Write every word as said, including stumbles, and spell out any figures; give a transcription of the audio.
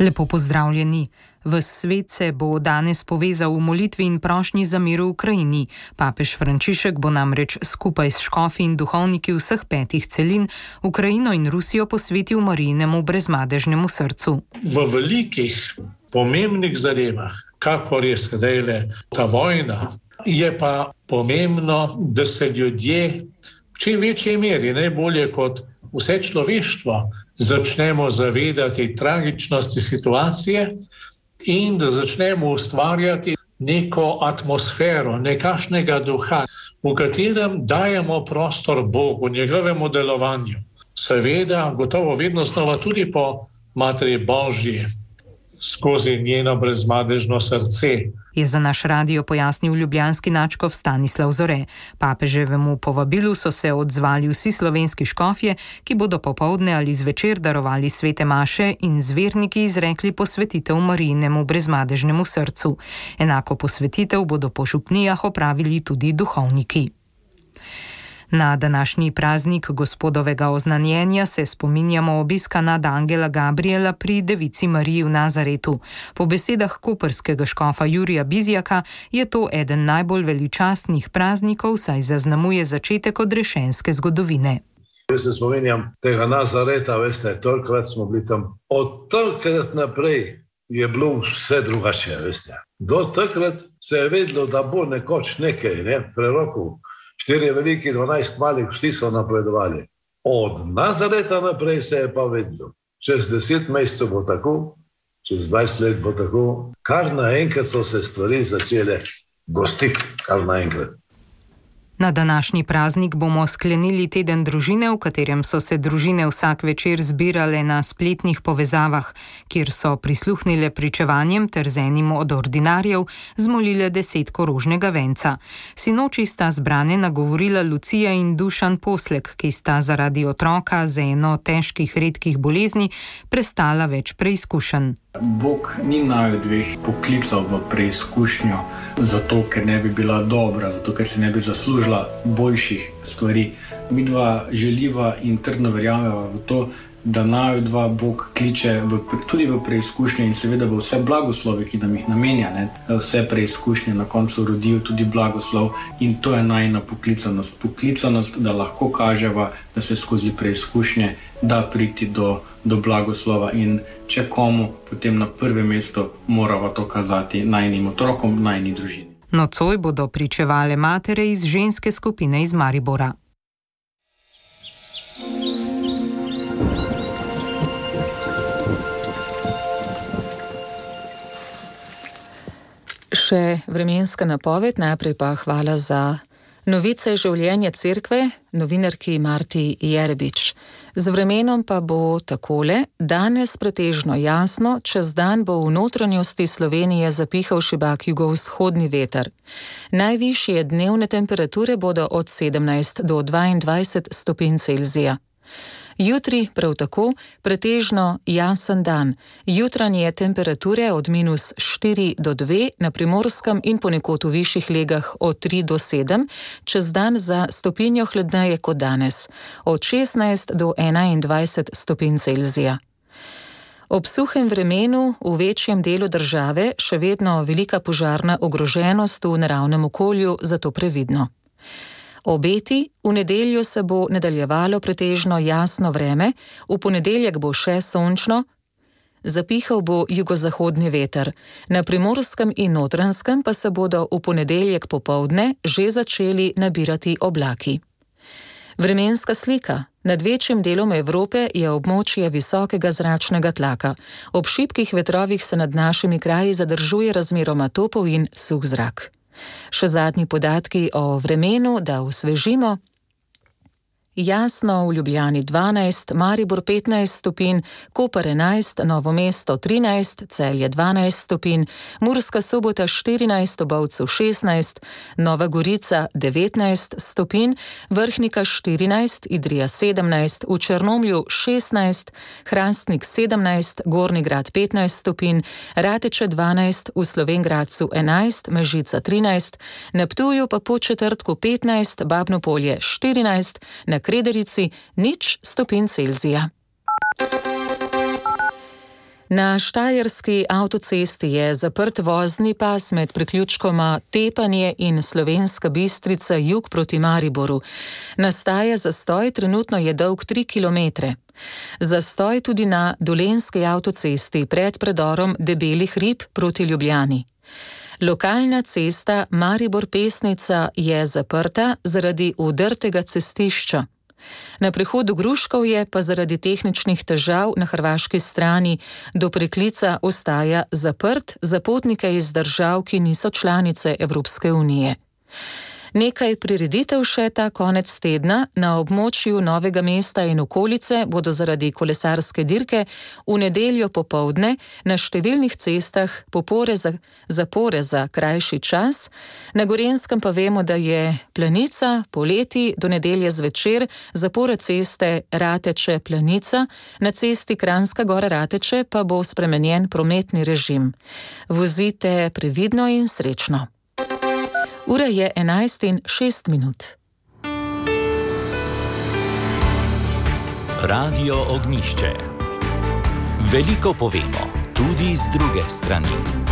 Lepo pozdravljeni. V svet se bo danes povezal v molitvi in prošnji za mir v Ukrajini. Papež Frančišek bo namreč skupaj s škofi in duhovniki vseh petih celin Ukrajino in Rusijo posvetil Marijinemu brezmadežnemu srcu. V velikih, pomembnih zadevah, kakor je sedaj ta vojna, je pa pomembno, da se ljudje v čim večji meri, najbolje kot vse človeštvo, začnemo zavedati tragičnosti situacije in da začnemo ustvarjati neko atmosfero, nekakšnega duha, v katerem dajemo prostor Bogu, njegovemu delovanju. Seveda, gotovo vedno znova tudi po Materi Božji, skozi njeno brezmadežno srce. Je za naš radio pojasnil ljubljanski nadškof Stanislav Zore. Papeževemu povabilu so se odzvali vsi slovenski škofje, ki bodo popoldne ali zvečer darovali svete maše in z verniki izrekli posvetitev Marijinemu brezmadežnemu srcu. Enako posvetitev bodo po župnijah opravili tudi duhovniki. Na današnji praznik Gospodovega oznanjenja se spominjamo obiska nadangela Gabriela pri Devici Mariji v Nazaretu. Po besedah koprskega škofa Jurija Bizjaka je to eden najbolj veličastnih praznikov, saj zaznamuje začetek odrešenske zgodovine. Jaz se spominjam tega Nazareta, veste, tolikrat smo bili tam. Od takrat naprej je bilo vse drugače, veste. Do takrat se je vedelo, da bo nekoč nekaj, ne, prerokov. Štiri veliki, dvanajst malih, vsi so napovedovali. Od Nazareta naprej se je pa vedelo. Čez deset mesecev bo tako, čez dvajset let bo tako. Kar naenkrat so se stvari začele gostiti, kar naenkrat. Na današnji praznik bomo sklenili teden družine, v katerem so se družine vsak večer zbirale na spletnih povezavah, kjer so prisluhnile pričevanjem ter z enim od ordinarjev zmolile desetko rožnega venca. Sinoči sta zbrane nagovorila Lucija in Dušan Poslek, ki sta zaradi otroka z eno težkih redkih bolezni prestala več preizkušenj. Bog ni naju dveh poklical v preizkušnjo, zato ker ne bi bila dobra, zato ker si ne bi zaslužila boljših stvari. Mi dva želiva in trdno verjameva v to, da naju dva Bog kliče v, tudi v preizkušnje in seveda v vse blagoslove, ki nam jih namenja. Ne? Vse preizkušnje na koncu rodijo tudi blagoslov in to je najina poklicanost. Poklicanost, da lahko kaževa, da se skozi preizkušnje da priti do, do blagoslova in če komu, potem na prvem mestu morava to kazati najinim otrokom, najini družini. Nocoj bodo pričevale matere iz ženske skupine iz Maribora. Še vremenska napoved, najprej pa hvala za novice življenja cerkve, novinarki Marti Jerebič. Z vremenom pa bo takole: danes pretežno jasno, čez dan bo v notranjosti Slovenije zapihal šibak jugovzhodni veter. Najvišje dnevne temperature bodo od sedemnajst do dvaindvajset stopinj Celzija. Jutri prav tako pretežno jasen dan. Jutranje temperature od minus štiri do dve, na Primorskem in ponekod v višjih legah od tri do sedem, čez dan za stopinjo hladneje kot danes, od šestnajst do enaindvajset stopinj Celzija. Ob suhem vremenu v večjem delu države še vedno velika požarna ogroženost v naravnem okolju, zato previdno. Obeti: v nedeljo se bo nadaljevalo pretežno jasno vreme, v ponedeljek bo še sončno, zapihal bo jugozahodni veter. Na Primorskem in Notranjskem pa se bodo v ponedeljek popoldne že začeli nabirati oblaki. Vremenska slika. Nad večjim delom Evrope je območje visokega zračnega tlaka. Ob šibkih vetrovih se nad našimi kraji zadržuje razmeroma topel in suh zrak. Še zadnji podatki o vremenu, da osvežimo. Jasno v Ljubljani dvanajst, Maribor petnajst stopinj, Koper enajst, Novo mesto trinajst, Celje dvanajst stopinj, Murska Sobota štirinajst, Bovcu šestnajst, Nova Gorica devetnajst stopinj, Vrhnika štirinajst, Idrija sedemnajst, v Črnomlju šestnajst, Hrastnik sedemnajst, Gornji Grad petnajst stopinj, Rateče dvanajst, v Slovenj Gradcu enajst, Mežica trinajst, na Ptuju pa po četrtku petnajst, Babno Polje štirinajst, na Krederici nič stopinj Celzija. Na štajerski avtocesti je zaprt vozni pas med priključkoma Tepanje in Slovenska Bistrica jug proti Mariboru. Nastaja zastoj, trenutno je dolg tri kilometre. Zastoj tudi na Dolenjski avtocesti pred predorom Debelih rib proti Ljubljani. Lokalna cesta Maribor-Pesnica je zaprta zaradi udrtega cestišča. Na prehodu Gruškovje pa zaradi tehničnih težav na hrvaški strani do preklica ostaja zaprt za potnike iz držav, ki niso članice Evropske unije. Nekaj prireditev še ta konec tedna. Na območju Novega mesta in okolice bodo zaradi kolesarske dirke v nedeljo popoldne na številnih cestah popore za, zapore za krajši čas. Na Gorenjskem pa vemo, da je Planica poleti do nedelje zvečer zapora ceste Rateče-Planica, na cesti Kranjska Gora-Rateče pa bo spremenjen prometni režim. Vozite previdno in srečno. Ura je enajst in šest minut. Radio Ognjišče. Veliko povemo, tudi z druge strani.